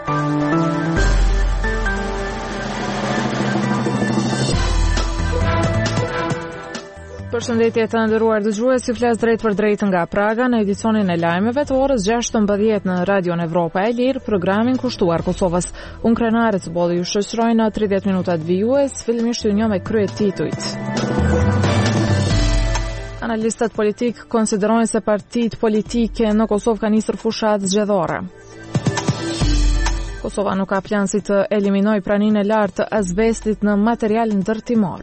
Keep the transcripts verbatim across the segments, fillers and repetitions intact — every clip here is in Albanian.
Përshëndetje të nderuar dëgjues, ju flas drejt për drejt nga Praga në edicionin e lajmeve të orës gjashtë e mbëdhjetë në Radion Evropa e Lirë, programin kushtuar Kosovës. Unë Krenare të bodhi ju shoqëroj në tridhjetë minutat vijues, fillimisht ju njoh me kryet titujt. Analistët politik konsiderojnë se partitë politike në Kosovë kanë nisur fushat zgjedhore. Kosova nuk ka plan si të eliminojë praninë e lartë të azbestit në material ndërtimor.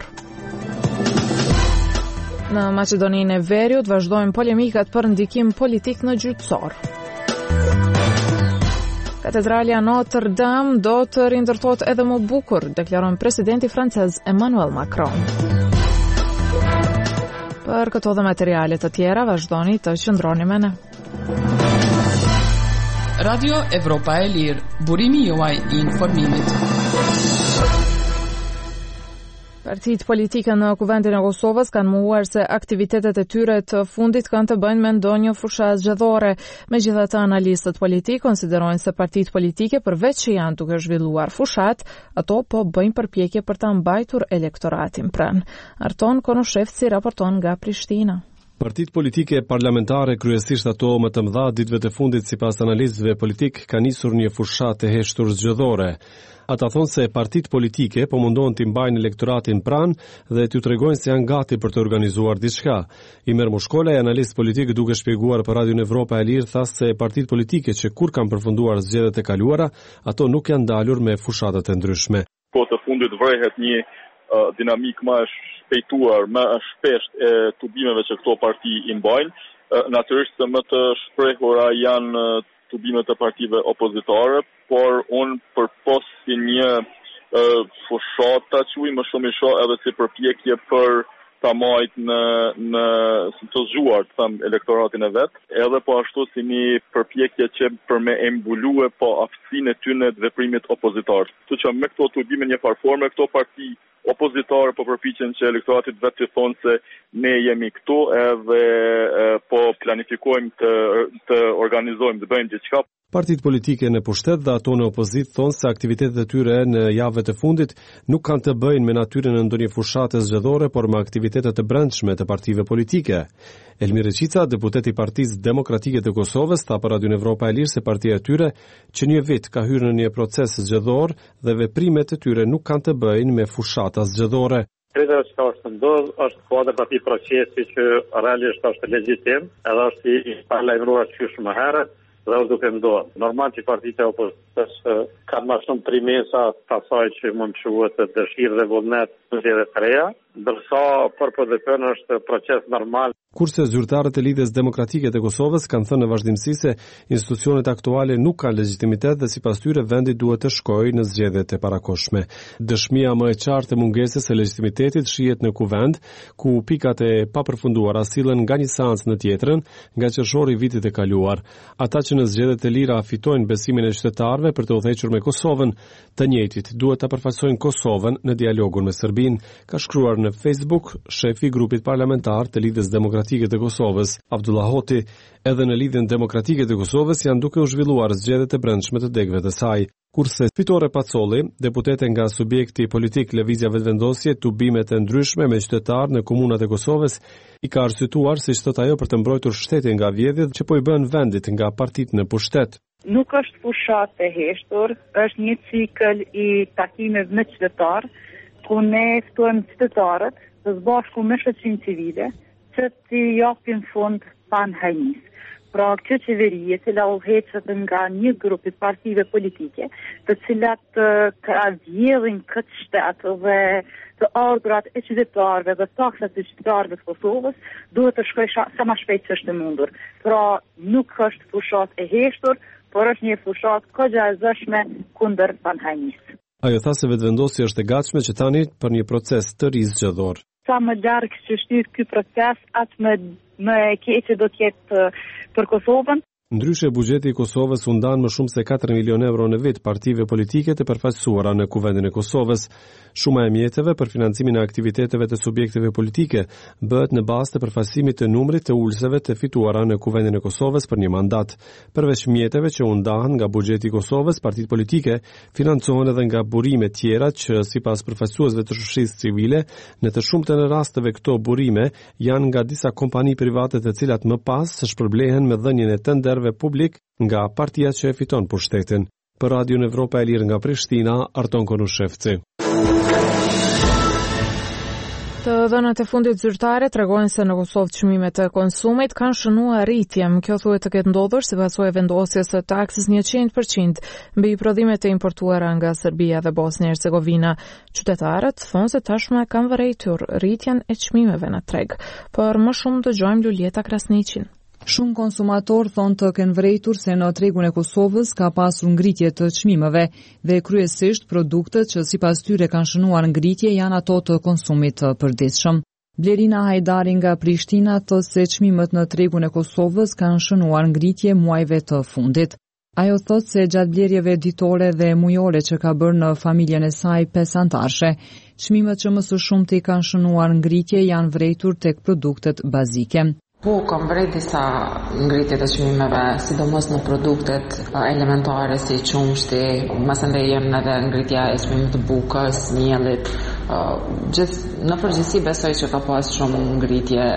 Në Maqedoninë e Veriut vazhdojnë polemikat për ndikim politik në gjyqësor. Katedralja Notre Dame do të rindërtohet edhe më bukur, deklaron presidenti francez Emmanuel Macron. Për këto dhe materiale të tjera vazhdoni të qëndroni me ne. Radio Evropa e Lirë, burimi juaj i informimit. Partitë politike në Kuvendin e Kosovës kanë mohuar se aktivitetet e tyre të fundit kanë të bëjnë me ndonjë fusha zgjedhore. Megjithatë, analistët politik konsiderojnë se partitë politike përveç që janë duke zhvilluar fushat, ato po bëjnë përpjekje për ta mbajtur elektoratin pranë. Arton Konoshevci raporton nga Prishtina. Partitë politike parlamentare, kryesisht ato më të mëdha, ditëve të fundit sipas analistëve politik, kanë nisur një fushat të heshtur zgjedhore. Ata thonë se partitë politike po mundohen të mbajnë elektoratin pranë dhe t'ju tregojnë se janë gati për të organizuar diçka. Imer Mushkola, analist politik, duke shpjeguar për Radion Evropa e Lirë, tha se partitë politike që kur kanë përfunduar zgjedhjet e kaluara, ato nuk janë dalur me fushatat e ndryshme. Po të fundit vrehet një uh, dinamik më e shpejtuar, më e shpesht e tubimeve që këto parti i mbajnë. Uh, natyrisht se më të shprehura janë uh, tubimet e partive opozitare, por unë përpos si një uh, fushata që më shumë i shoh edhe si përpjekje për ta majt në, në si të zgjuar të them elektoratin e vet, edhe po ashtu si një përpjekje që për me embulue po aftësinë e tyre të veprimit opozitar. Kështu që me këto tubime një farforme, këto parti opozitare po përpiqen që elektoratit vetë të thonë se ne jemi këtu edhe e, po planifikojmë të, të organizojmë, të bëjmë diçka. Partitë politike në pushtet dhe ato në opozit thonë se aktivitetet e tyre në javët e fundit nuk kanë të bëjnë me natyrën e ndonjë fushate zgjedhore, por me aktivitetet të brendshme të partive politike. Elmir Reqica, deputet i Partisë Demokratike të Kosovës, tha për Radion Evropa e Lirë se partia e tyre që një vit ka hyrë në një proces zgjedhor dhe veprimet e tyre nuk kanë të bëjnë me fushata zgjedhore. Kreda që ka është ndodhë, është kuadër për ati procesi që realisht është legjitim, edhe është i paralajmëruar që shumë herët, dhe është duke ndodhë. Normal që partitë e opozitës kanë ma shumë primesa të asaj që mund të quhet të dëshirë dhe vullnet në zgjedhjet e reja, ndërsa për P D P-n është proces normal. Kurse zyrtarët e Lidhjes Demokratike të Kosovës kanë thënë në vazhdimsi se institucionet aktuale nuk kanë legjitimitet dhe sipas tyre vendi duhet të shkojë në zgjedhjet e parakohshme. Dëshmia më e qartë e mungesës së legjitimitetit shihet në Kuvend, ku pikat e papërfunduara sillen nga një seancë në tjetrën nga qershori i vitit e kaluar. Ata që në zgjedhjet e lira fitojnë besimin e qytetarëve për të udhëhequr me Kosovën, të njëjtit duhet ta përfaqësojnë Kosovën në dialogun me Serbinë, ka shkruar në Facebook shefi i grupit parlamentar të Lidhjes Demokratike të Kosovës, Abdullah Hoti. Edhe në Lidhjen Demokratike të Kosovës janë duke u zhvilluar zgjedhjet e brendshme të degëve të saj. Kurse Fitore Pacolli, deputete nga subjekti politik Lëvizja Vetëvendosje, tubimet e ndryshme me qytetarë në komunat e Kosovës, i ka arsyetuar se thot ajo për të mbrojtur shtetin nga vjedhjet që po i bën vendit nga partitë në pushtet. Nuk është fushat e heshtur, është një cikël i takimeve me qytetarë, ku ne ftojmë qytetarët të zbashku me shoqërinë civile që të japin fund panhajnis. Pra kjo qeveri e cila udhëheqet nga një grup i partive politike, të cilat uh, ka vjedhin këtë shtet dhe të ardhurat e qytetarëve dhe taksat e qytetarëve të Kosovës, duhet të shkojë sa më shpejt që është e mundur. Pra nuk është fushat e heshtur, por është një fushat kogja e zëshme kundër panhajnisë. Ajo tha se vetëvendosja është e gatshme që tani për një proces të ri zgjedhor. Sa më larg që shtyr ky proces, atë më më e keqe do të jetë për Kosovën. Ndryshe, buxheti i Kosovës u ndan më shumë se katër milionë euro në vit partive politike të përfaqësuara në Kuvendin e Kosovës. Shuma e mjeteve për financimin e aktiviteteve të subjekteve politike bëhet në bazë të përfaqësimit të numrit të ulëseve të fituara në Kuvendin e Kosovës për një mandat. Përveç mjeteve që u ndahen nga buxheti i Kosovës, partitë politike financohen edhe nga burime tjera që sipas përfaqësuesve të shoqërisë civile, në të shumtën e rasteve këto burime janë nga disa kompani private të cilat më pas shpërblehen me dhënien e tenderëve publik nga partia që e fiton pushtetin. Për Radio Evropa e Lirë nga Prishtina, Arton Konushevci. Të dhënat e fundit zyrtare tregojnë se në Kosovë çmimet e konsumit kanë shënuar rritje. Kjo thuhet të ketë ndodhur si pasojë e vendosjes së taksës njëqind përqind mbi prodhimet e importuara nga Serbia dhe Bosnia e Hercegovina. Qytetarët thonë se tashmë kanë vërejtur rritjen e çmimeve në treg. Por më shumë dëgjojmë Luljeta Krasniqin. Shumë konsumator thonë të kenë vërejtur se në tregun e Kosovës ka pasur ngritje të çmimeve dhe kryesisht produktet që sipas tyre kanë shënuar ngritje janë ato të konsumit të përditshëm. Blerina Hajdari nga Prishtina thotë se çmimet në tregun e Kosovës kanë shënuar ngritje muajve të fundit. Ajo thotë se gjatë blerjeve ditore dhe mujore që ka bërë në familjen e saj pesë anëtarësh, çmimet që më së shumti kanë shënuar ngritje janë vërejtur tek produktet bazike. Po, kam vërejt disa ngritje të çmimeve, sidomos në produktet elementare si qumshti, masandej janë edhe ngritja e çmimit të bukës, miellit. Gjithë në përgjithësi besoj që ka pas shumë ngritje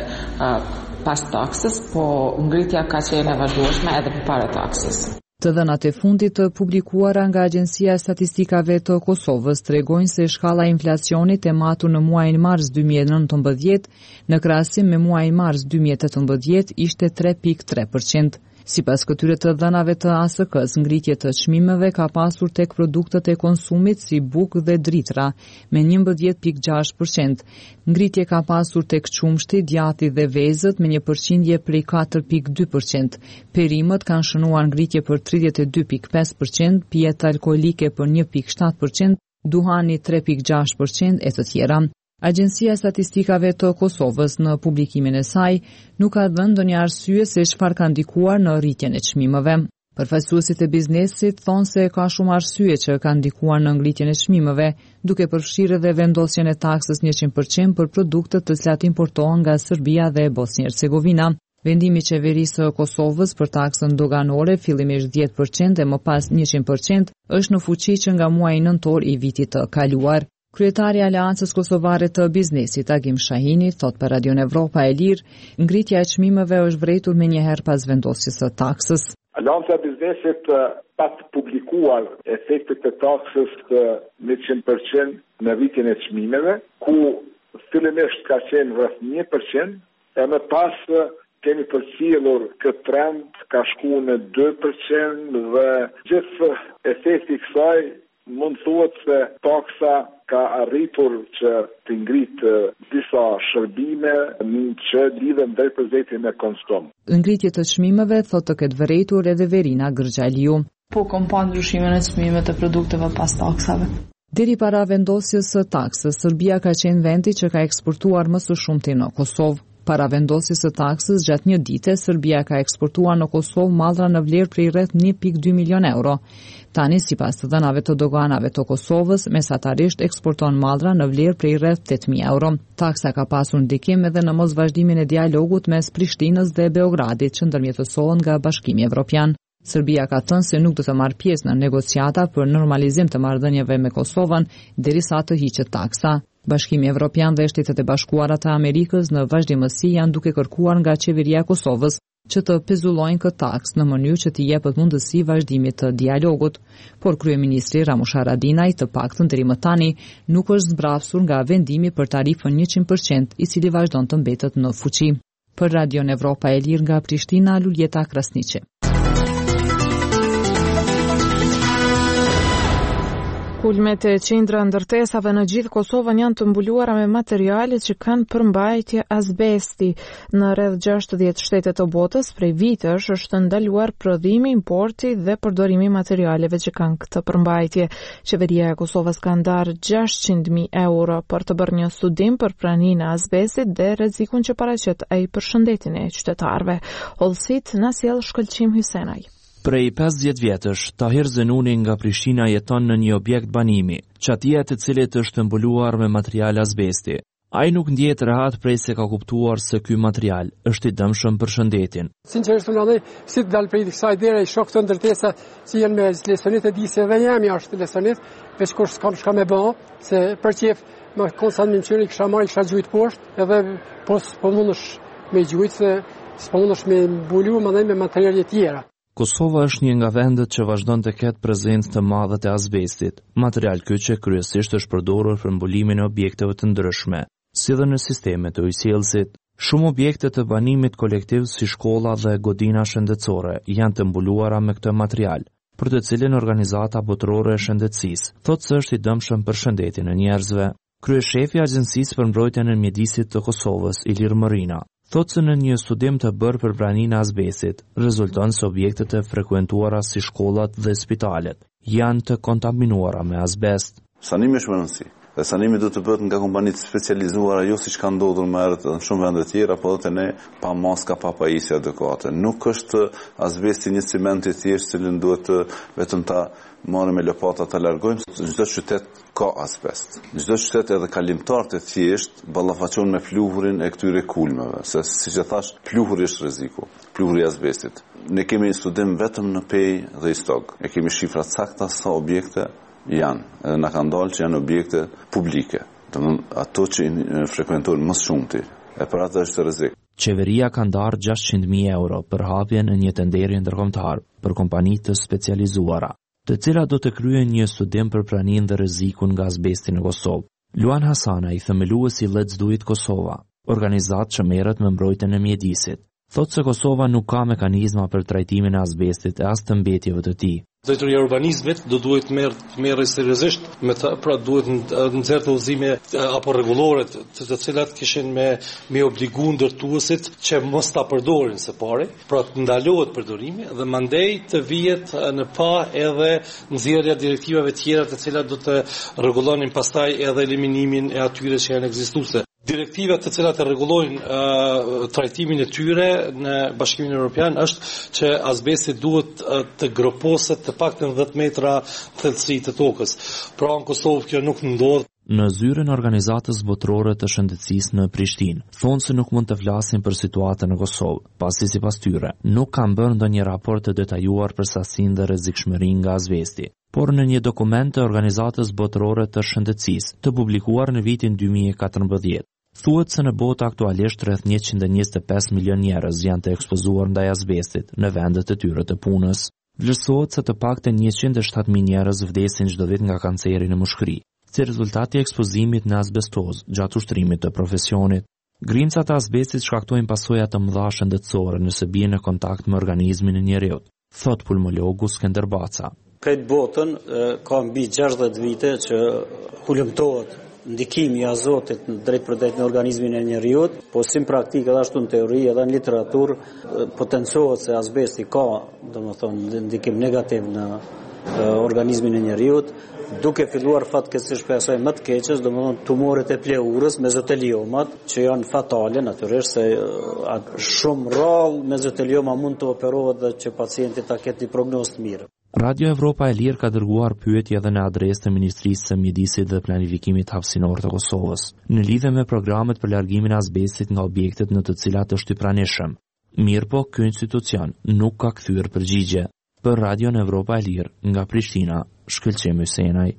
pas taksës, po ngritja ka qenë e vazhdueshme edhe përpara taksës. Të dhënat e fundit të publikuara nga Agjencia e Statistikave të Kosovës tregojnë se shkalla e inflacionit e matur në muajin mars dy mijë e nëntëmbëdhjetë në krahasim me muajin mars dy mijë e tetëmbëdhjetë ishte tre pikë tre përqind. Sipas këtyre të dhënave të A S K-s, ngritje të çmimeve ka pasur tek produktet e konsumit si bukë dhe dritra me njëmbëdhjetë pikë gjashtë përqind. Ngritje ka pasur tek qumshti, djati dhe vezët me një përqindje prej katër pikë dy përqind. Perimet kanë shënuar ngritje për tridhjetë e dy pikë pesë përqind, pijet alkoolike për një pikë shtatë përqind, duhani tre pikë gjashtë përqind e të tjera. Agjencia e Statistikave të Kosovës në publikimin e saj nuk ka dhënë ndonjë arsye se çfarë ka ndikuar në rritjen e çmimeve. Përfaqësuesit e biznesit thonë se ka shumë arsye që kanë ndikuar në ngritjen e çmimeve, duke përfshirë edhe vendosjen e taksës njëqind përqind për produktet të cilat importohen nga Serbia dhe Bosnia e Hercegovina. Vendimi i qeverisë së Kosovës për taksën doganore, fillimisht dhjetë përqind e më pas njëqind përqind, është në fuqi që nga muaji nëntor i vitit të kaluar. Kryetari i Aleancës Kosovare të Biznesit, Agim Shahini, thot për Radio Evropa e Lirë, ngritja e çmimeve është vërejtur menjëherë pas vendosjes së taksës. Aleanca e Biznesit pa të publikuar efektet e taksës të njëqind përqind në rritjen e çmimeve, ku fillimisht ka qenë rreth një përqind, e më pas kemi përcjellur këtë trend, ka shkuar në dy përqind dhe gjithë efekti i kësaj mund thuhet se taksa ka arritur që të ngritë disa shërbime që lidhen drejt për drejt me konsum. Ngritje të çmimeve thotë të ketë vërejtur edhe Verina Gërgjaliu. Po kam pa ndryshimin e çmimeve të produkteve pas taksave. Deri para vendosjes së taksës, Serbia ka qenë vendi që ka eksportuar më së shumti në Kosovë. Para vendosjes së taksës, gjatë një dite, Serbia ka eksportuar në Kosovë mallra në vlerë prej rreth një pikë dy milion euro. Tani, sipas të dhënave të doganave të Kosovës, mesatarisht eksporton mallra në vlerë prej rreth tetë mijë euro. Taksa ka pasur ndikim edhe në mosvazhdimin e dialogut mes Prishtinës dhe Beogradit, që ndërmjetësohen nga Bashkimi Evropian. Serbia ka thënë se nuk do të marrë pjesë në negociata për normalizim të marrëdhënieve me Kosovën derisa të hiqet taksa. Bashkimi Evropian dhe Shtetet e Bashkuara të Amerikës në vazhdimësi janë duke kërkuar nga qeveria e Kosovës që të pezullojnë këtë taks në mënyrë që t'i jepet mundësi vazhdimit të dialogut, por kryeministri Ramush Haradinaj, të paktën deri më tani, nuk është zbrapsur nga vendimi për tarifën njëqind përqind, i cili vazhdon të mbetet në fuqi. Për Radio Evropa e Lirë nga Prishtina, Luljeta Krasniqi. Kulmet e qindra ndërtesave në gjithë Kosovën janë të mbuluara me materiale që kanë përmbajtje azbesti. Në rreth gjashtëdhjetë shtete të botës prej vitesh është ndaluar prodhimi, importi dhe përdorimi i materialeve që kanë këtë përmbajtje. Qeveria e Kosovës ka ndarë gjashtëqind mijë euro për të bërë një studim për praninë e azbestit dhe rrezikun që paraqet ai për shëndetin e qytetarëve. Hollësit na sjell shkëlqim Hysenaj. Prej pesëdhjetë vjetësh, Tahir Zenuni nga Prishtina jeton në një objekt banimi, çatia të cilit është mbuluar me material azbesti. Ai nuk ndjehet rehat prej se ka kuptuar se ky material është i dëmshëm për shëndetin. Sinqerisht unë si të dal prej kësaj dere i shoh këto ndërtesa që janë me lesonit e di se edhe jam jashtë lesonit, veç kush s'kam shka me bë, se për qef më konstant më qyri kisha marrë kisha gjujt poshtë, edhe po po mundesh me gjujt se s'po mundesh me mbulu më me materiale të tjera. Kosova është një nga vendet që vazhdon të ketë prezencë të madhe të azbestit, material ky që kryesisht është përdorur për mbulimin e objekteve të ndryshme, si dhe në sistemet të ujësjellësit. Shumë objekte të banimit kolektiv si shkolla dhe godina shëndetësore janë të mbuluara me këtë material, për të cilin Organizata Botërore e Shëndetësisë thotë se është i dëmshëm për shëndetin e njerëzve. Kryeshefi i Agjencisë për Mbrojtjen e Mjedisit të Kosovës, Ilir Mërina, thotë se në një studim të bërë për praninë e azbestit, rezulton se objektet e frekuentuara si shkollat dhe spitalet janë të kontaminuara me azbest. Sanimi është më rëndësi. Dhe sanimi duhet të bëhet nga kompanitë specializuara, jo siç ka ndodhur më herët në shumë vende të tjera, por edhe ne pa maska, pa pajisje adekuate. Nuk është azbesti një ciment i thjeshtë, cilin duhet të vetëm ta marrim me lopata ta largojmë. Në çdo qytet ka azbest. Në çdo qytet edhe kalimtar të thjesht ballafaqon me pluhurin e këtyre kulmeve, se siç e thash, pluhuri është rreziku, pluhuri i azbestit. Ne kemi një studim vetëm në Pej dhe Istog. E kemi shifra sakta sa objekte janë, edhe na kanë dalë që janë objekte publike, domethënë ato që frekuentojnë më shumti, e për atë është rrezik. Qeveria ka ndarë gjashtëqind mijë euro për hapjen e një tenderi ndërkombëtar për kompani të specializuara, të cilat do të kryejnë një studim për praninë dhe rrezikun nga azbesti në Kosovë. Luan Hasana, i themeluesi Let's Do It Kosova, organizatë që merret me mbrojtjen e mjedisit, thotë se Kosova nuk ka mekanizma për trajtimin e azbestit e as të mbetjeve të tij. Drejtoria e urbanizmit do duhet merr merr seriozisht me ta, pra duhet nxjerrë udhëzime apo rregullore të, të cilat kishin me me obligu ndërtuesit që mos ta përdorin së pari, pra të ndalohet përdorimi dhe mandej të vihet në pa edhe nxjerrja direktivave tjera të cilat do të rregullonin pastaj edhe eliminimin e atyre që janë ekzistuese. Direktivat të cilat e rregullojnë uh, trajtimin e tyre në Bashkimin Evropian është që azbesti duhet uh, të groposet të paktën dhjetë metra thellësi të tokës. Pra në Kosovë kjo nuk ndodh. Në zyrën Organizatës Botërore të Shëndetësisë në Prishtinë, thonë se nuk mund të flasin për situatën në Kosovë, pasi sipas tyre nuk kanë bërë ndonjë raport të detajuar për sasinë dhe rrezikshmërinë nga azbesti. Por në një dokument të Organizatës Botërore të Shëndetësisë, të publikuar në vitin dy mijë e katërmbëdhjetë, thuhet se në botë aktualisht rreth njëqind e njëzet e pesë milion njerëz janë të ekspozuar ndaj azbestit në vendet e tyre të punës. Vlerësohet se të paktën njëqind e shtatë mijë njerëz vdesin çdo vit nga kanceri në mushkëri, si rezultati i ekspozimit në azbestozë gjatë ushtrimit të profesionit. Grimcat e azbestit shkaktojnë pasoja të mëdha shëndetësore nëse bien në kontakt me organizmin e njeriut, thot pulmologu Skender Baca. Këtë botën ka mbi gjashtëdhjetë vite që hulumtohet ndikimi i azotit në drejt për drejt në organizmin e njeriut, po si në praktikë edhe ashtu në teori edhe në literaturë potencohet se azbesti ka, domethënë, ndikim negativ në organizmin e njeriut, duke filluar fatkeqësisht për asaj më të keqes, domethënë tumoret e pleurës, mezoteliomat, që janë fatale natyrisht se shumë rrallë mezotelioma mund të operohet dhe që pacienti ta ketë një prognozë të mirë. Radio Evropa e Lirë ka dërguar pyetje edhe në adresë të Ministrisë së Mjedisit dhe Planifikimit Hapësinor të Kosovës, në lidhje me programet për largimin e azbestit nga objektet në të cilat është i pranishëm. Mirëpo, ky institucion nuk ka kthyer përgjigje. Për Radio Evropa e Lirë nga Prishtina, Shkëlqim Hysenaj.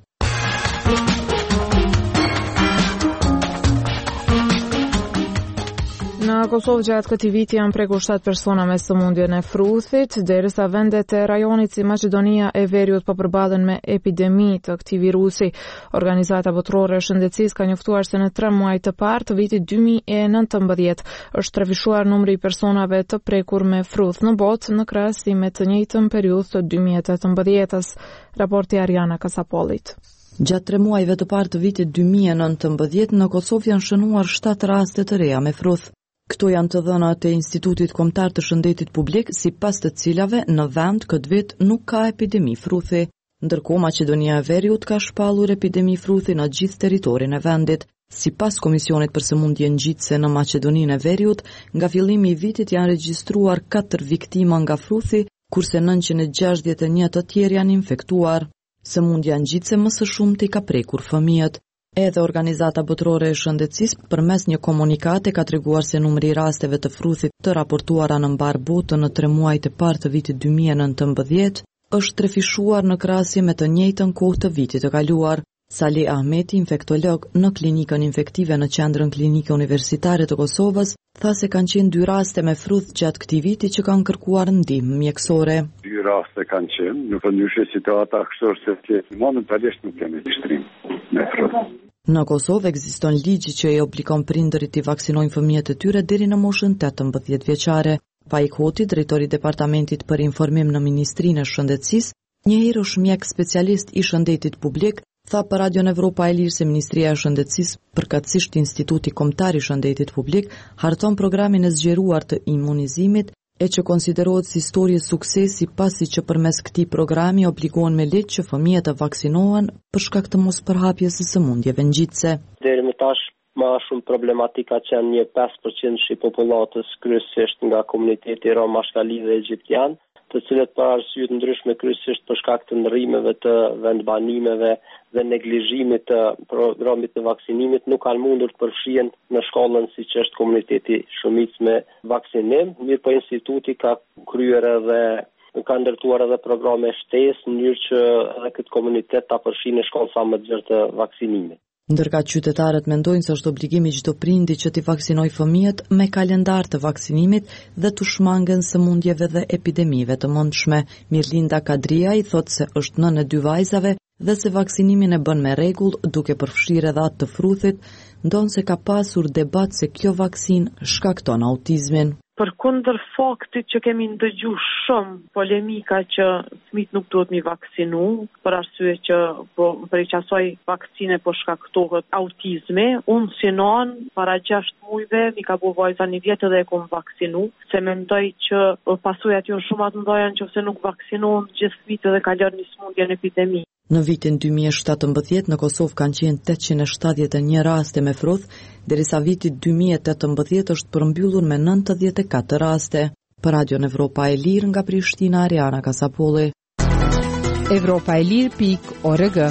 Në Kosovë gjatë këtij viti janë prekur shtatë persona me sëmundjen e fruthit, derisa vendet e rajonit si Maqedonia e Veriut po përballen me epidemi të këtij virusi. Organizata Botërore e Shëndetësisë ka njoftuar se në tre muaj të parë të vitit dy mijë e nëntëmbëdhjetë është trefishuar numri i personave të prekur me fruth në botë në krahasim me të njëjtën periudhë të dy mijë e tetëmbëdhjetës. Raporti Ariana Kasapolit. Gjatë tre muajve të parë të vitit dy mijë e nëntëmbëdhjetë në Kosovë janë shënuar shtatë raste të reja me fruth. Këto janë të dhënat e Institutit Kombëtar të Shëndetit Publik, sipas të cilave në vend këtë vit nuk ka epidemi fruthi. Ndërkohë Maqedonia e Veriut ka shpallur epidemi fruthi në gjithë territorin e vendit. Sipas Komisionit për Sëmundje Ngjitse në Maqedoninë e Veriut, nga fillimi i vitit janë regjistruar katër viktima nga fruthi, kurse nëntëqind e gjashtëdhjetë e një të tjerë janë infektuar. Sëmundja ngjitse më së shumti ka prekur fëmijët. Edhe Organizata Botërore e Shëndetësisë përmes një komunikate ka treguar se numri i rasteve të fruthit të raportuara në mbar botën në tre muajt e parë të vitit dy mijë e nëntëmbëdhjetë është trefishuar në krahasje me të njëjtën kohë të vitit të kaluar. Sali Ahmeti, infektolog në klinikën infektive në Qendrën Klinike Universitare të Kosovës, tha se kanë qenë dy raste me fruth gjatë këtij viti që kanë kërkuar ndihmë mjekësore. Dy raste kanë qenë, në përndryshe situata kështu se që momentalisht nuk kemi registrim me fruth. Në Kosovë ekziston ligji që i obligon prindërit të vaksinojnë fëmijët e tyre deri në moshën tetëmbëdhjetë vjeçare. Faik Hoti, drejtori i Departamentit për Informim në Ministrinë e Shëndetësisë, njëherë është mjek specialist i shëndetit publik, tha për Radion Evropa e Lirë se Ministria e Shëndetësisë, përkatësisht Instituti Kombëtar i Shëndetit Publik, harton programin e zgjeruar të imunizimit, e që konsiderohet si histori e suksesi pasi që përmes këtij programi obligohen me ligj që fëmijët të vaksinohen për shkak të mospërhapjes së sëmundjeve ngjitse. Deri më tash ma shumë problematika që janë një pesë përqind i popullatës kryesisht nga komuniteti rom, ashkali dhe egjiptian, të cilët për arsye të ndryshme kryesisht për shkak të ndrrimeve të vendbanimeve dhe neglizhimit të programit të vaksinimit nuk kanë mundur të përfshihen në shkollën siç është komuniteti shumicë me vaksinim. Mirë po instituti ka kryer edhe ka ndërtuar edhe programe shtesë në mënyrë që edhe këtë komunitet ta përfshijë në shkollë sa më të gjerë të vaksinimit. Ndërka qytetarët mendojnë se është obligimi çdo prindi që t'i vaksinojë fëmijët me kalendar të vaksinimit dhe të shmangen sëmundjeve dhe epidemive të mundshme. Mirlinda Kadria i thotë se është nënë e dy vajzave dhe se vaksinimin e bën me rregull, duke përfshirë edhe atë të fruthit, ndonse ka pasur debat se kjo vaksin shkakton autizmin. Përkundër faktit që kemi ndëgju shumë polemika që fëmijët nuk duhet mi vaksinu, për arsye që po përveç asaj vaksine po shkaktohet autizmi, unë si non para gjashtë muajve mi ka bu vajza një vjet edhe e kom vaksinu, se mendoj që pasojat janë shumë të mëdha nëse nuk vaksinohen gjithë fëmijët dhe ka lënë një sëmundje në epidemi. Në vitin dy mijë e shtatëmbëdhjetë në Kosovë kanë qenë tetëqind e shtatëdhjetë e një raste me fruth, derisa viti dy mijë e tetëmbëdhjetë është përmbyllur me nëntëdhjetë e katër raste. Për Radion Evropa e Lirë nga Prishtina, Ariana Kasapolli. Evropa e Lirë pikë org.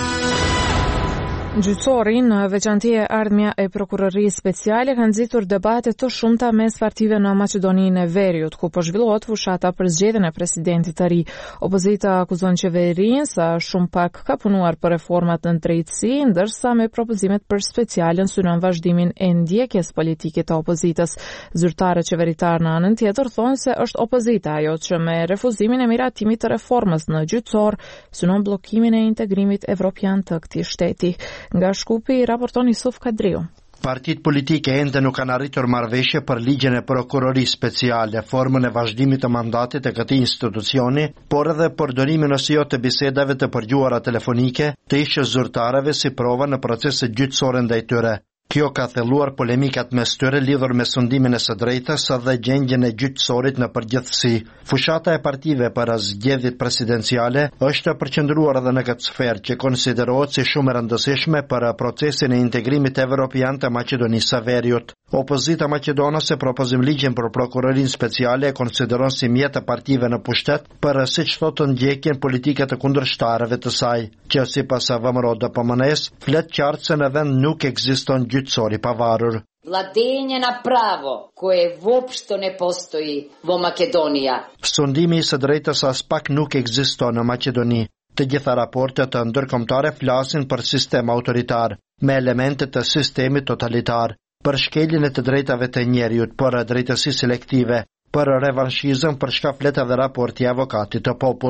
Gjyqësori në veçanti e ardhmja e prokurorisë speciale kanë nxitur debate të shumta mes partive në Maqedoninë e Veriut, ku po zhvillohet fushata për zgjedhjen e presidentit të ri. Opozita akuzon qeverinë se shumë pak ka punuar për reformat në drejtësi, ndërsa me propozimet për specialen synon vazhdimin e ndjekjes politike të opozitës. Zyrtarët qeveritar në anën tjetër thonë se është opozita ajo që me refuzimin e miratimit të reformës në gjyqësor synon bllokimin e integrimit evropian të këtij shteti. Nga Shkupi raporton Yusuf Kadriu. Partitë politike ende nuk kanë arritur marrëveshje për ligjen e prokurorisë speciale, formën e vazhdimit të mandatit të këtij institucioni, por edhe përdorimin ose jo të bisedave të përgjuara telefonike të ish zyrtarëve si prova në procese gjyqësore ndaj tyre. Kjo ka thelluar polemikat mes tyre lidhur me sundimin e së drejtës dhe gjendjen e gjyqësorit në përgjithësi. Fushata e partive para zgjedhjeve presidenciale është përqendruar edhe në këtë sferë që konsiderohet si shumë e rëndësishme për procesin e integrimit evropian të Maqedonisë së Veriut. Opozita maqedonase propozim ligjin për prokurorinë speciale e konsideron si mjet të partive në pushtet për siç thotë ndjekjen politike të kundërshtarëve të saj, që sipas A V M R O D P M N S flet qartë se në vend nuk ekziston gjyqësor i pavarur. Vladanje na pravo koje uopšte ne postoji vo Makedonija. Sundimi i së drejtës as pak nuk ekziston në Maqedoni. Të gjitha raportet të ndërkombëtare flasin për sistem autoritar, me elemente të sistemit totalitar, për shkeljen e të drejtave të njerëzit, për drejtësi selektive, për revanshizëm për shka flet edhe raporti i avokatit të popullit.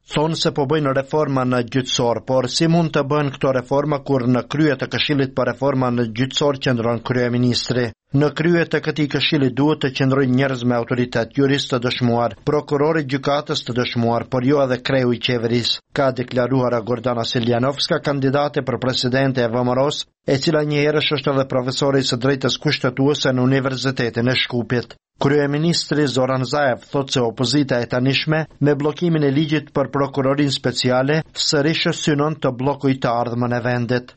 thonë se po bëjnë reforma në gjyqësor, por si mund të bëjnë këto reforma kur në krye të Këshillit për reforma në gjyqësor qëndron kryeministri? Në krye të këtij këshilli duhet të qëndrojnë njerëz me autoritet, juristë të dëshmuar, prokurori gjykatës të dëshmuar, por jo edhe kreu i qeverisë, ka deklaruar Gordana Siljanovska, kandidate për presidente e V M R-os, e cila njëherësh është edhe profesore së drejtës kushtetuese në Universitetin e Shkupit. Kryeministri Zoran Zaev thotë se opozita e tanishme me bllokimin e ligjit për prokurorin speciale sërish synon të bllokojë të ardhmën e vendit.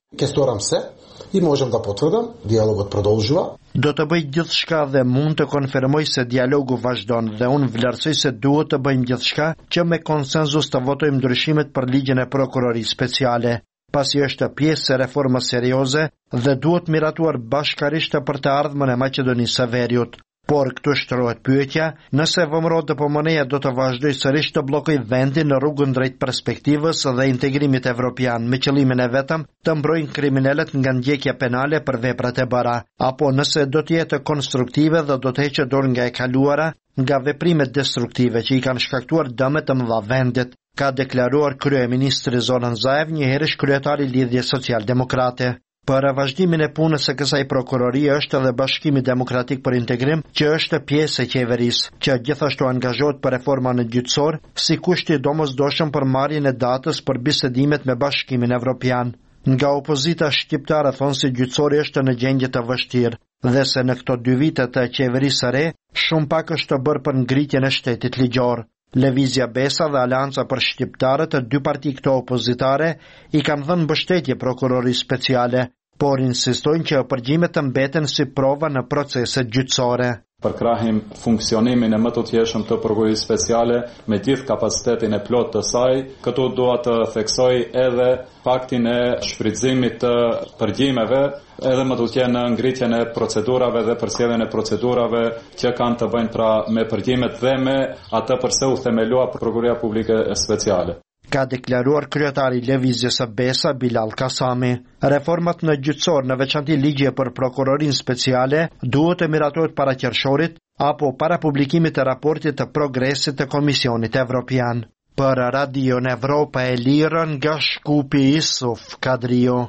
I možem da potvrdam, dialogot продолжува. Do të bëj gjithçka dhe mund të konfirmoj se dialogu vazhdon dhe unë vlerësoj se duhet të bëjmë gjithçka që me konsenzus të votojmë ndryshimet për ligjin e prokurorisë speciale, pasi është pjesë e reformës serioze dhe duhet miratuar bashkarisht për të ardhmën e Maqedonisë së Veriut. Por këtu shtrohet pyetja, nëse V M R-o D P M N-ja do të vazhdojë sërish të bllokojë vendin në rrugën drejt perspektivës dhe integrimit evropian me qëllimin e vetëm të mbrojnë kriminalet nga ndjekja penale për veprat e bëra, apo nëse do të jetë konstruktive dhe do të heqë dorë nga e kaluara, nga veprimet destruktive që i kanë shkaktuar dëme të mëdha vendit, ka deklaruar kryeministri Zoran Zaev, njëherësh kryetari i Lidhjes Social-Demokrate. Për vazhdimin e punës së kësaj prokurorie është edhe Bashkimi Demokratik për Integrim, që është pjesë e qeverisë, që gjithashtu angazhohet për reforma në gjyqësor, si kushti domosdoshëm për marrjen e datës për bisedimet me Bashkimin Evropian. Nga opozita shqiptare thonë se gjyqësori është në gjendje të vështirë dhe se në këto dy vite të qeverisë së re, shumë pak është të bërë për ngritjen e shtetit ligjor. Lëvizja Besa dhe Alianca për Shqiptarët, të dy parti këto opozitare, i kanë dhënë mbështetje prokurorisë speciale, por insistojnë që përgjimet të mbeten si prova në proceset gjyqësore. Përkrahim funksionimin e më të tjeshëm të prokurorisë speciale me gjithë kapacitetin e plot të saj. Këtu dua të theksoj edhe faktin e shfrytëzimit të përgjimeve, edhe më të tjenë në ngritjen e procedurave dhe përsjedhjen e procedurave që kanë të bëjnë pra me përgjimet dhe me atë përse u themelua Prokuroria Publike Speciale. Ka deklaruar kryetari i Lëvizjes së Besa Bilal Kasami. Reformat në gjyqësor, në veçanti ligje për prokurorinë speciale, duhet të miratohet para qershorit apo para publikimit të raportit të progresit të Komisionit Evropian. Për Radio Evropa e Lirë, nga Shkupi, Isuf Kadrio.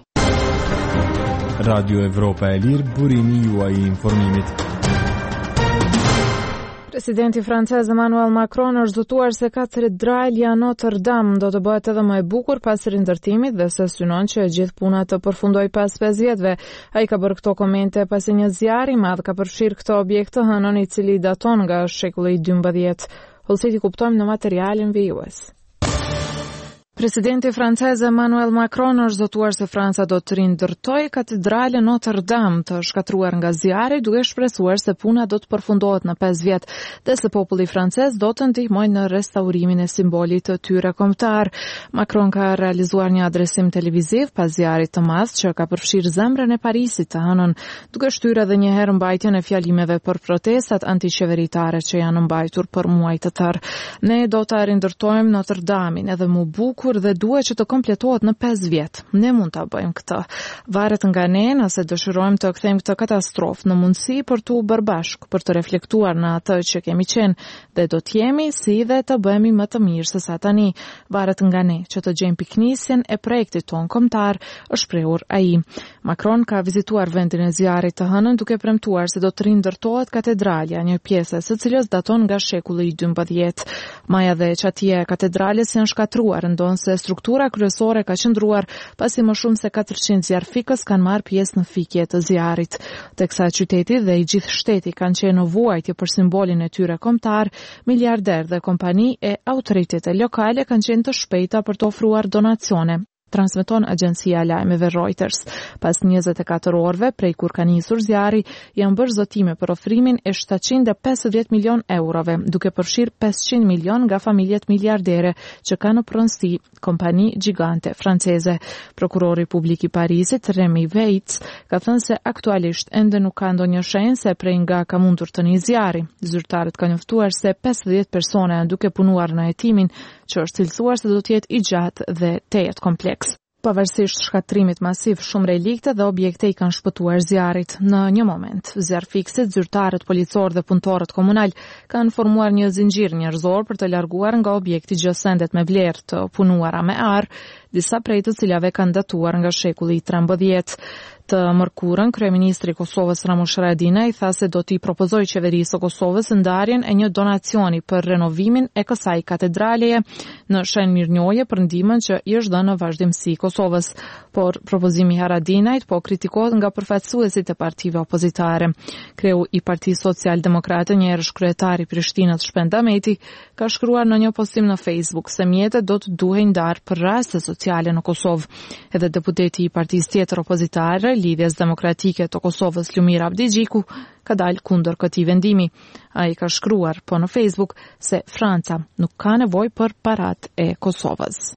Radio Evropa e Lirë, burimi juaj i informimit. Presidenti francez Emmanuel Macron është zotuar se katedralja Notre Dame do të bëhet edhe më e bukur pas rindërtimit dhe se synon që gjithë puna të përfundoj pas pesë vjetëve. Ai ka bërë këto komente pasi një zjarr i madh ka përfshirë këtë objekt të hënën i cili daton nga shekulli dymbëdhjetë. Hollësiti kuptojmë në materialin vijues. Presidenti francez Emmanuel Macron është zotuar se Franca do të rindërtojë katedralen Notre Dame, të shkatruar nga zjarri, duke shpresuar se puna do të përfundohet në pesë vjet, dhe se populli francez do të ndihmojë në restaurimin e simbolit të tyre kombëtar. Macron ka realizuar një adresim televiziv pas zjarrit të madh që ka përfshirë zemrën e Parisit të hënën, duke shtyrë edhe një herë mbajtjen e fjalimeve për protestat antiqeveritare që janë mbajtur për muaj të tërë. Ne do ta rindërtojmë Notre Damin edhe më bukur dhe duhet që të kompletohet në pesë vjet. Ne mund ta bëjmë këtë. Varet nga ne nëse dëshirojmë të kthejmë këtë katastrofë në mundësi për të bërë bashkë, për të reflektuar në atë që kemi qenë dhe do të jemi si dhe të bëhemi më të mirë se sa tani. Varet nga ne që të gjejmë piknisjen e projektit ton kombëtar, është shprehur ai. Macron ka vizituar vendin e zjarrit të hënën duke premtuar se do të rindërtohet katedralja, një pjesë së cilës daton nga shekulli i dymbëdhjetë. Maja dhe çatia e katedrales janë shkatruar, ndonë se struktura kryesore ka qëndruar pasi më shumë se katërqind zjarfikës kanë marrë pjesë në fikje të zjarrit. Teksa qyteti dhe i gjithë shteti kanë qenë në vuajtje për simbolin e tyre kombëtar, miliarder dhe kompani e autoritete lokale kanë qenë të shpejta për të ofruar donacione. Transmeton agjencia e lajmeve Reuters. Pas njëzet e katër orëve prej kur ka nisur zjarri, janë bërë zotime për ofrimin e shtatëqind e pesëdhjetë milion eurove, duke përfshirë pesëqind milion nga familjet miliardere që kanë në pronësi kompani gjigante franceze. Prokurori publik i Parisit, Remy Weitz, ka thënë se aktualisht ende nuk ka ndonjë shenjë se prej nga ka mundur të nisë zjarri. Zyrtarët kanë njoftuar se pesëdhjetë persona janë duke punuar në hetimin, që është cilësuar se do të jetë i gjatë dhe tejet kompleks. Pavarësisht shkatrimit masiv, shumë relikte dhe objekte i kanë shpëtuar zjarrit. Në një moment, zjarrfikësit, zyrtarët, policorë dhe punëtorët komunal kanë formuar një zinxhir njerëzor për të larguar nga objekti gjësendet me vlerë të punuara me ar, disa prej të cilave kanë datuar nga shekulli i trembëdhjetë. Të mërkurën, kryeministri i Kosovës Ramush Haradinaj tha se do t'i propozojë qeverisë së Kosovës ndarjen e një donacioni për renovimin e kësaj katedraleje në shenjë mirënjohje për ndihmën që i është dhënë në vazhdimsi Kosovës. Por propozimi i Haradinajt po kritikohet nga përfaqësuesit e partive opozitare. Kreu i Partisë Social-Demokrate, një herësh kryetari i Prishtinës Shpend Ahmeti, ka shkruar në një postim në Facebook se mjetet do të duhej ndarë për raste sociale në Kosovë. Edhe deputeti i partisë tjetër opozitare, Lidhjes Demokratike të Kosovës, Lumir Abdigjiku, ka dalë kundër këtij vendimi. Ai ka shkruar po në Facebook se Franca nuk ka nevojë për paratë e Kosovës.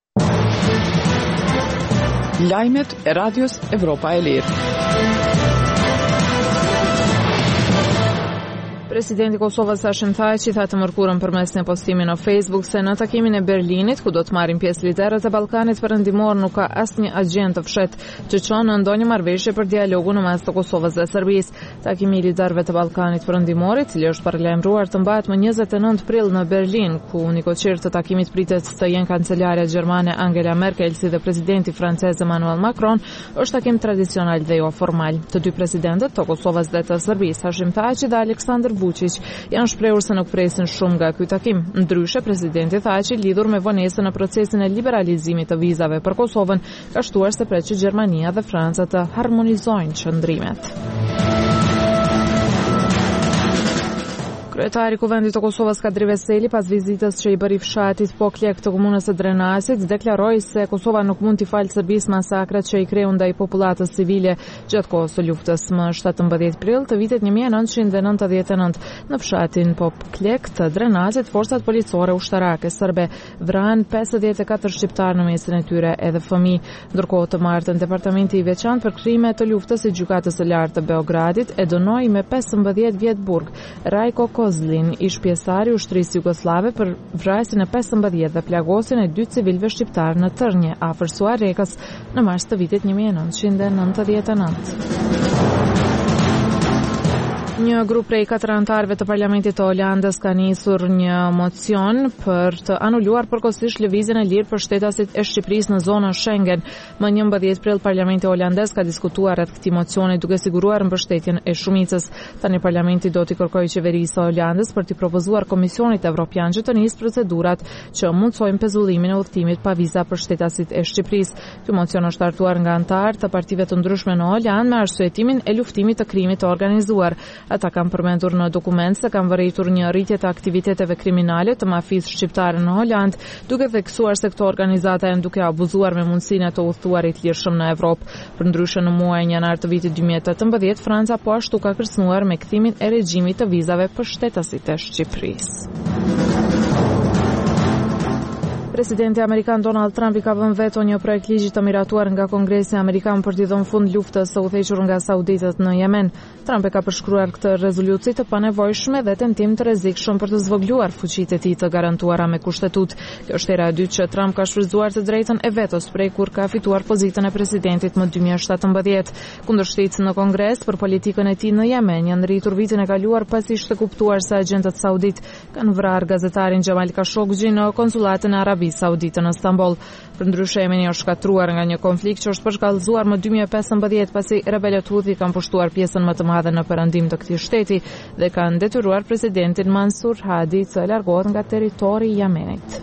Lajmet e Radios Evropa e Lirë. Presidenti i Kosovës Hashim Thaçi tha të mërkurën përmes një postimi në Facebook se në takimin e Berlinit, ku do të marrin pjesë liderët e Ballkanit Perëndimor, nuk ka asnjë agjend të fshehtë që çon në ndonjë marrëveshje për dialogun në mes të Kosovës dhe Serbisë. Takimi i liderëve të Ballkanit Perëndimor, i cili është paralajmëruar të mbahet më njëzet e nëntë prill në Berlin, ku nikoqir të takimit pritet të jenë kancelarja gjermane Angela Merkel si dhe presidenti francez Emmanuel Macron, është takim tradicional dhe jo formal. Të dy presidentët të Kosovës dhe të Serbisë, Hashim Thaçi dhe Aleksandar Vučić, janë shprehur se nuk presin shumë nga ky takim. Ndryshe, presidenti Thaçi, lidhur me vonesën në procesin e liberalizimit të vizave për Kosovën, ka shtuar se pret që Gjermania dhe Franca të harmonizojnë qëndrimet. Kryetari i Kuvendit të Kosovës Kadri Veseli, pas vizitës që i bëri fshatit Poklek të komunës së Drenasit, deklaroi se Kosova nuk mund t'i falë Serbisë masakrat që i kreu ndaj popullatës civile gjatë kohës së luftës. Më shtatëmbëdhjetë prill të vitit një mijë e nëntëqind e nëntëdhjetë e nëntë, në fshatin Poklek të Drenasit, forcat policore ushtarake serbe vranë pesëdhjetë e katër shqiptar në mesin e tyre edhe fëmijë. Ndërkohë, të martën departamenti i veçantë për krime të luftës i gjykatës së lartë të Beogradit e dënoi me pesëmbëdhjetë vjet burg Rajko Kozlin, ish pjesari i ushtrisë jugoslave për vrasjen e pesëmbëdhjetë dhe plagosjen e dy civilëve shqiptar në Tërnje, afër Suarekës, në mars të vitit një mijë e nëntëqind e nëntëdhjetë e nëntë. Një grup prej katër anëtarëve të Parlamentit të Holandës ka nisur një mocion për të anuluar përkohësisht lëvizjen e lirë për shtetasit e Shqipërisë në zonën Schengen. Më njëmbëdhjetë prill Parlamenti holandez ka diskutuar rreth këtij mocioni duke siguruar mbështetjen e shumicës. Tani Parlamenti do t'i kërkojë qeverisë së Holandës për t'i propozuar Komisionit Evropian që të nisë procedurat që mundsojnë pezullimin e udhëtimit pa viza për shtetasit e Shqipërisë. Ky mocion është hartuar nga anëtarë të partive të ndryshme në Holandë me arsyetimin e luftimit të krimit të organizuar. Ata kanë përmendur në dokument se kanë vërejtur një rritje të aktiviteteve kriminale të mafisë shqiptare në Holandë, duke theksuar se këto organizata janë duke abuzuar me mundësinë e të udhëtuarit lirshëm në Evropë. Përndryshe, në muajin janar të vitit dy mijë e tetëmbëdhjetë, Franca po ashtu ka kërcënuar me kthimin e regjimit të vizave për shtetasit e Shqipërisë. Presidenti amerikan Donald Trump i ka vënë veto një projekt ligji të miratuar nga Kongresi amerikan për t'i dhënë fund luftës së udhëhequr nga sauditët në Yemen. Trump e ka përshkruar këtë rezoluci të panevojshme dhe tentim të rrezikshëm për të zvogëluar fuqitë e tij të garantuara me kushtetutë. Kjo është hera e dytë që Trump ka shfrytzuar të drejtën e vetos prej kur ka fituar pozitën e presidentit më dy mijë e shtatëmbëdhjetë. Kundërshtetësit në Kongres për politikën e tij në Yemen janë rritur vitin e kaluar pasi ishte kuptuar se agjentët saudit kanë vrarë gazetarin Jamal Khashoggi në konsullatin e Arabisë Saudite në Stamboll. Përndryshe, Jemeni është shkatruar nga një konflikt që është përshkallëzuar më dy mijë e pesëmbëdhjetë pasi rebelët Houthi kanë pushtuar pjesën më të madhe në perëndim të këtij shteti dhe kanë detyruar presidentin Mansur Hadi të largohet nga territori i Yemenit.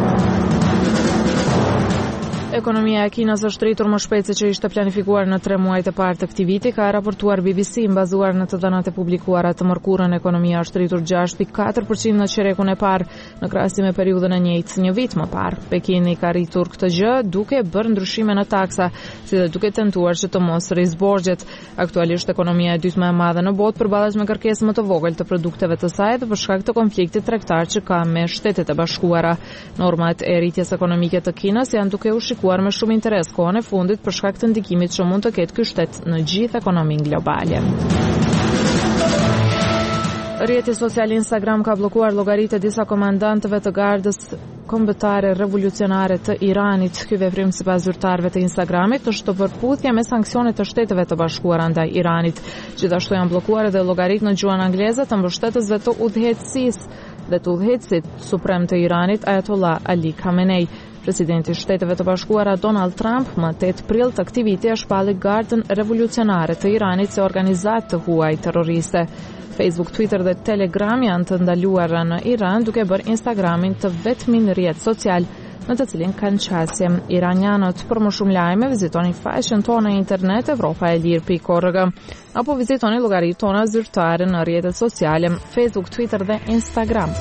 Ekonomia e Kinës është rritur më shpejt se që ishte planifikuar në tre muajt e parë të këtij viti, ka raportuar B B C bazuar në të dhënat e publikuara të mërkurën. Ekonomia është rritur gjashtë pikë katër përqind në qerekun e parë, në krahasim me periudhën e njëjtë një vit më parë. Pekini ka rritur këtë gjë duke bërë ndryshime në taksa, si dhe duke tentuar që të mos rrisë borxhet. Aktualisht ekonomia e dytë më e madhe në botë përballet me kërkesë më të vogël të produkteve të saj dhe për shkak të konfliktit tregtar që ka me Shtetet e Bashkuara. Normat e rritjes ekonomike të Kinës janë duke u me shumë interes kohën e fundit për shkak të ndikimit që mund të ketë ky shtet në gjithë ekonominë globale. Rrjeti social Instagram ka bllokuar llogaritë e disa komandantëve të gardës kombëtare revolucionare të Iranit. Ky veprim sipas zyrtarëve të Instagramit është të përputhje me sanksionet të Shteteve të Bashkuara ndaj Iranit. Gjithashtu janë bllokuar edhe llogaritë në gjuhën angleze të mbështetësve të udhëheqësisë dhe të udhëheqësit suprem të Iranit Ayatollah Ali Khamenei. Presidenti i Shteteve të Bashkuara Donald Trump më tetë prill të këtij viti e shpalli Gardën Revolucionare të Iranit si organizatë të huaj terroriste. Facebook, Twitter dhe Telegram janë të ndaluar në Iran, duke bërë Instagramin të vetmin rrjet social në të cilin kanë qasje iranianët. Për më shumë lajme, vizitoni faqen tonë në internet evropaelir pikë org apo vizitoni llogaritë tona zyrtare në rrjetet sociale Facebook, Twitter dhe Instagram.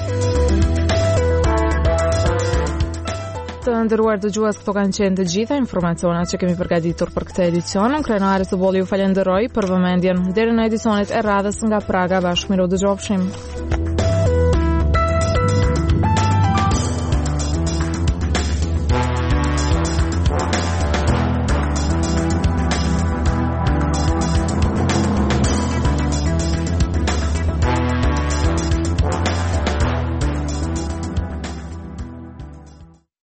Të nderuar dëgjues, këto kanë qenë të gjitha informacionet që kemi përgatitur për këtë edicion. Krenari Suboli ju falenderoj për vëmendjen. Deri në edicionet e radhës nga Praga, bashkë miru dëgjofshim.